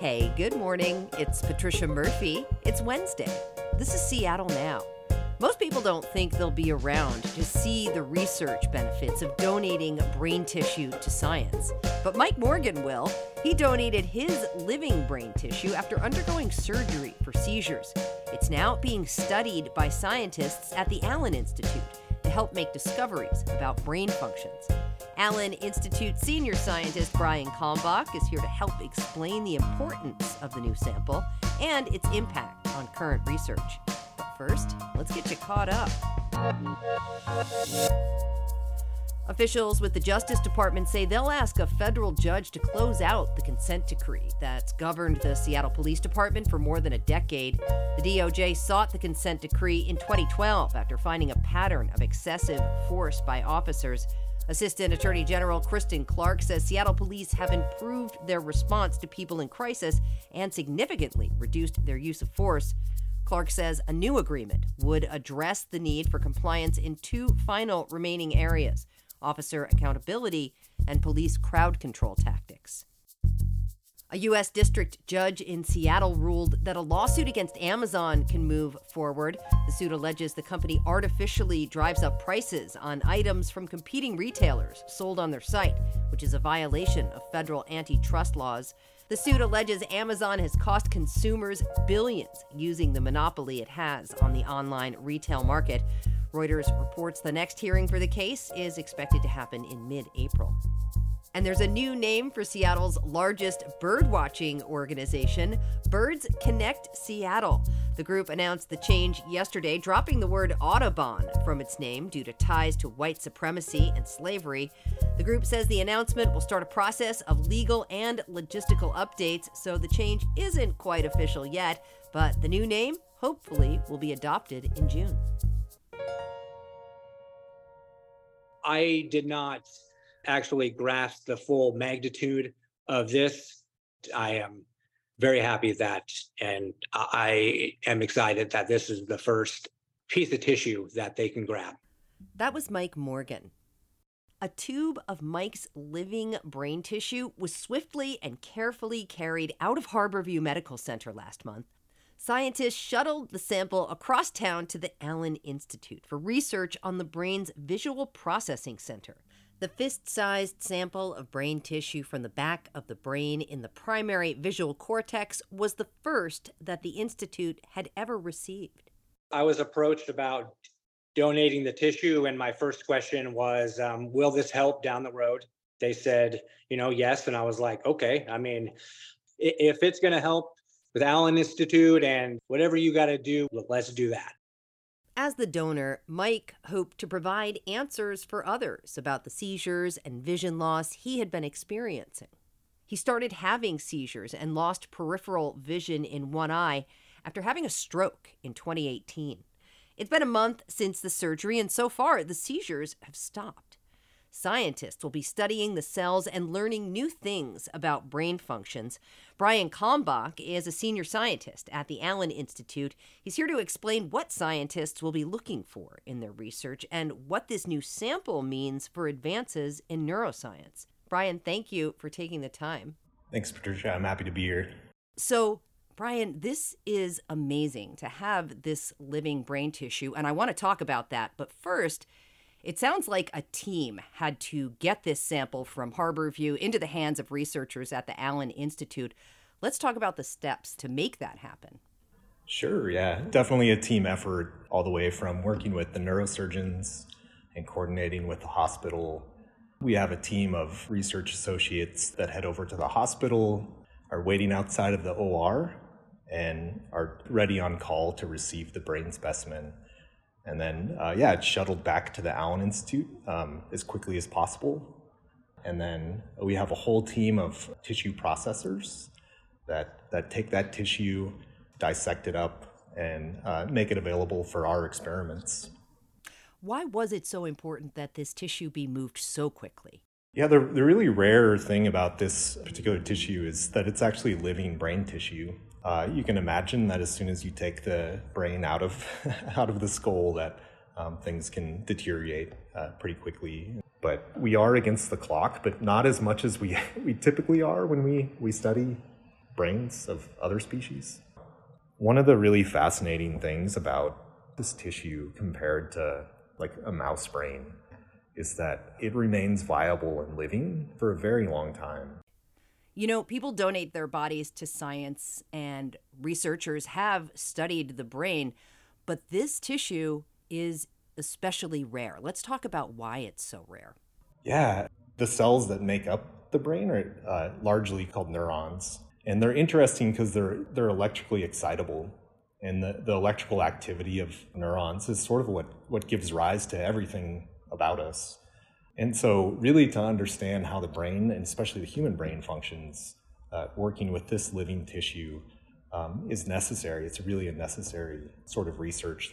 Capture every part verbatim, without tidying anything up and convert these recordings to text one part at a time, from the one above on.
Hey, good morning. It's Patricia Murphy. It's Wednesday. This is Seattle Now. Most people don't think they'll be around to see the research benefits of donating brain tissue to science. But Mike Morgan will. He donated his living brain tissue after undergoing surgery for seizures. It's now being studied by scientists at the Allen Institute to help make discoveries about brain functions. Allen Institute senior scientist Brian Kalmbach is here to help explain the importance of the new sample and its impact on current research. But first, let's get you caught up. Officials with the Justice Department say they'll ask a federal judge to close out the consent decree that's governed the Seattle Police Department for more than a decade. The D O J sought the consent decree in twenty twelve after finding a pattern of excessive force by officers. Assistant Attorney General Kristen Clark says Seattle police have improved their response to people in crisis and significantly reduced their use of force. Clark says a new agreement would address the need for compliance in two final remaining areas: officer accountability and police crowd control tactics. A U S district judge in Seattle ruled that a lawsuit against Amazon can move forward. The suit alleges the company artificially drives up prices on items from competing retailers sold on their site, which is a violation of federal antitrust laws. The suit alleges Amazon has cost consumers billions using the monopoly it has on the online retail market. Reuters reports the next hearing for the case is expected to happen in mid-April. And there's a new name for Seattle's largest birdwatching organization, Birds Connect Seattle. The group announced the change yesterday, dropping the word Audubon from its name due to ties to white supremacy and slavery. The group says the announcement will start a process of legal and logistical updates, so the change isn't quite official yet, but the new name hopefully will be adopted in June. I did not actually grasp the full magnitude of this. I am very happy that, and I am excited that this is the first piece of tissue that they can grab. That was Mike Morgan. A tube of Mike's living brain tissue was swiftly and carefully carried out of Harborview Medical Center last month. Scientists shuttled the sample across town to the Allen Institute for research on the brain's visual processing center. The fist-sized sample of brain tissue from the back of the brain in the primary visual cortex was the first that the Institute had ever received. I was approached about donating the tissue, and my first question was, um, will this help down the road? They said, you know, yes. And I was like, okay, I mean, if it's going to help with Allen Institute and whatever you got to do, let's do that. As the donor, Mike hoped to provide answers for others about the seizures and vision loss he had been experiencing. He started having seizures and lost peripheral vision in one eye after having a stroke in twenty eighteen. It's been a month since the surgery, and so far the seizures have stopped. Scientists will be studying the cells and learning new things about brain functions. Brian Kalmbach is a senior scientist at the Allen Institute. He's here to explain what scientists will be looking for in their research and what this new sample means for advances in neuroscience. Brian, thank you for taking the time. Thanks, Patricia. I'm happy to be here. So, Brian, this is amazing to have this living brain tissue, and I want to talk about that. But first, it sounds like a team had to get this sample from Harborview into the hands of researchers at the Allen Institute. Let's talk about the steps to make that happen. Sure, yeah. Definitely a team effort all the way from working with the neurosurgeons and coordinating with the hospital. We have a team of research associates that head over to the hospital, are waiting outside of the O R, and are ready on call to receive the brain specimen. And then, uh, yeah, it's shuttled back to the Allen Institute um, as quickly as possible. And then we have a whole team of tissue processors that, that take that tissue, dissect it up, and uh, make it available for our experiments. Why was it so important that this tissue be moved so quickly? Yeah, the, the really rare thing about this particular tissue is that it's actually living brain tissue. Uh, you can imagine that as soon as you take the brain out of out of the skull, that um, things can deteriorate uh, pretty quickly. But we are against the clock, but not as much as we we typically are when we, we study brains of other species. One of the really fascinating things about this tissue compared to like a mouse brain is that it remains viable and living for a very long time. You know, people donate their bodies to science, and researchers have studied the brain, but this tissue is especially rare. Let's talk about why it's so rare. Yeah, the cells that make up the brain are uh, largely called neurons, and they're interesting because they're they're electrically excitable, and the, the electrical activity of neurons is sort of what, what gives rise to everything about us. And so really to understand how the brain, and especially the human brain, functions, uh, working with this living tissue um, is necessary. It's really a necessary sort of research.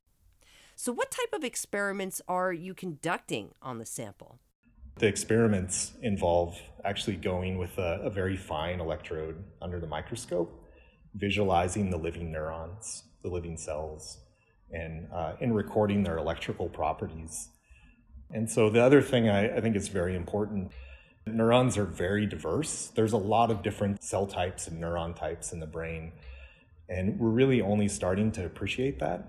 So what type of experiments are you conducting on the sample? The experiments involve actually going with a, a very fine electrode under the microscope, visualizing the living neurons, the living cells, and, uh, and recording their electrical properties. And so the other thing I, I think is very important, neurons are very diverse. There's a lot of different cell types and neuron types in the brain, and we're really only starting to appreciate that.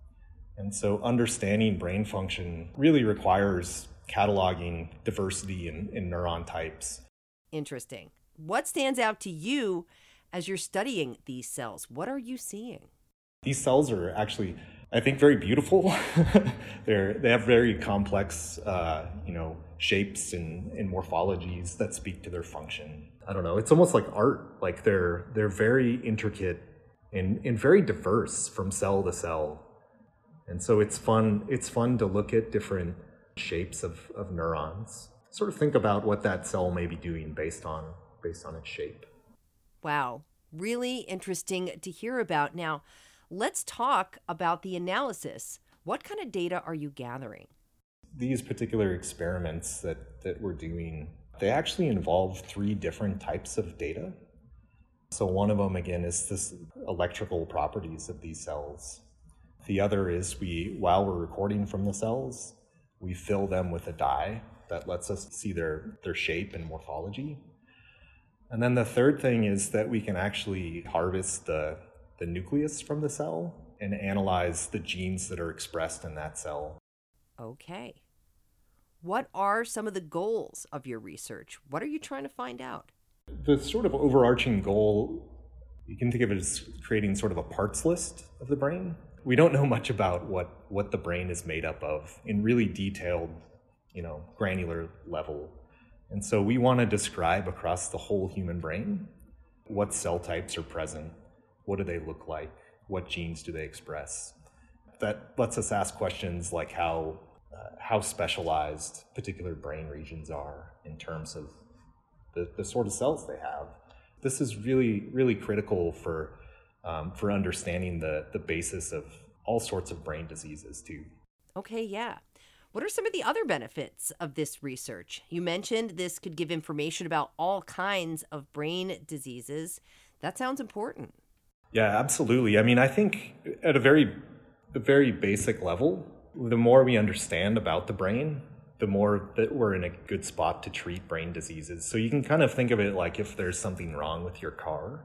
And so understanding brain function really requires cataloging diversity in, in neuron types. Interesting. What stands out to you as you're studying these cells? What are you seeing? These cells are actually, I think, very beautiful. They're, they have very complex, uh, you know, shapes and, and morphologies that speak to their function. I don't know. It's almost like art. Like they're they're very intricate and, and very diverse from cell to cell. And so it's fun. It's fun to look at different shapes of, of neurons. Sort of think about what that cell may be doing based on based on its shape. Wow, really interesting to hear about. Now, let's talk about the analysis. What kind of data are you gathering? These particular experiments that, that we're doing, they actually involve three different types of data. So one of them, again, is this electrical properties of these cells. The other is we, while we're recording from the cells, we fill them with a dye that lets us see their, their shape and morphology. And then the third thing is that we can actually harvest the the nucleus from the cell and analyze the genes that are expressed in that cell. Okay. What are some of the goals of your research? What are you trying to find out? The sort of overarching goal, you can think of it as creating sort of a parts list of the brain. We don't know much about what, what the brain is made up of in really detailed, you know, granular level. And so we want to describe across the whole human brain what cell types are present. What do they look like? What genes do they express? That lets us ask questions like how uh, how specialized particular brain regions are in terms of the, the sort of cells they have. This is really, really critical for um, for understanding the, the basis of all sorts of brain diseases too. Okay, yeah. What are some of the other benefits of this research? You mentioned this could give information about all kinds of brain diseases. That sounds important. Yeah, absolutely. I mean, I think at a very, a very basic level, the more we understand about the brain, the more that we're in a good spot to treat brain diseases. So you can kind of think of it like if there's something wrong with your car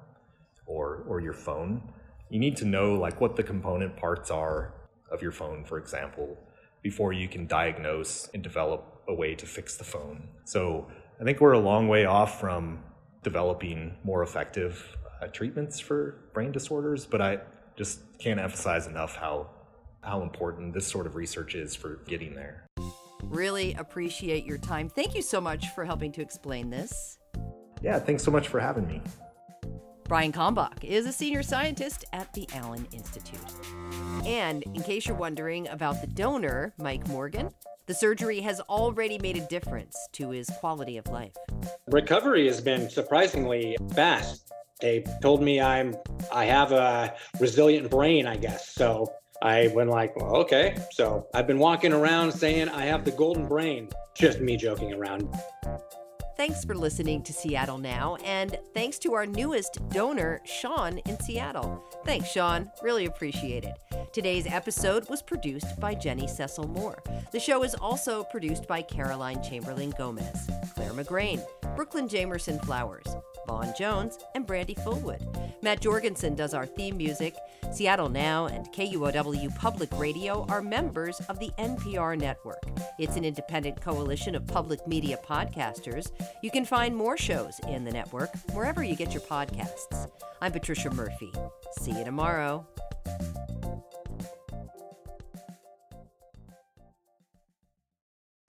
or or your phone, you need to know like what the component parts are of your phone, for example, before you can diagnose and develop a way to fix the phone. So I think we're a long way off from developing more effective Uh, treatments for brain disorders, but I just can't emphasize enough how how important this sort of research is for getting there. Really appreciate your time. Thank you so much for helping to explain this. Yeah, thanks so much for having me. Brian Kalmbach is a senior scientist at the Allen Institute. And in case you're wondering about the donor, Mike Morgan, the surgery has already made a difference to his quality of life. Recovery has been surprisingly fast. They told me I'm, I have a resilient brain, I guess. So I went like, well, okay. So I've been walking around saying I have the golden brain. Just me joking around. Thanks for listening to Seattle Now, and thanks to our newest donor, Sean in Seattle. Thanks, Sean. Really appreciate it. Today's episode was produced by Jenny Cecil Moore. The show is also produced by Caroline Chamberlain Gomez, Claire McGrain, Brooklyn Jamerson Flowers, Vaughn Jones, and Brandy Fullwood. Matt Jorgensen does our theme music. Seattle Now and K U O W Public Radio are members of the N P R network. It's an independent coalition of public media podcasters. You can find more shows in the network wherever you get your podcasts. I'm Patricia Murphy. See you tomorrow.